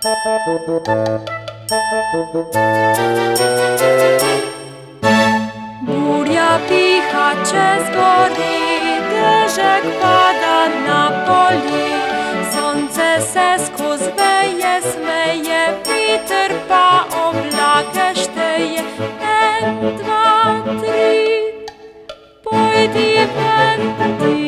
Burja picha przez góry, deszek pada na poli, słońce se skos weje, smeje, wiatr pa oblake szteje. 1, 2, 3, pojdi ven,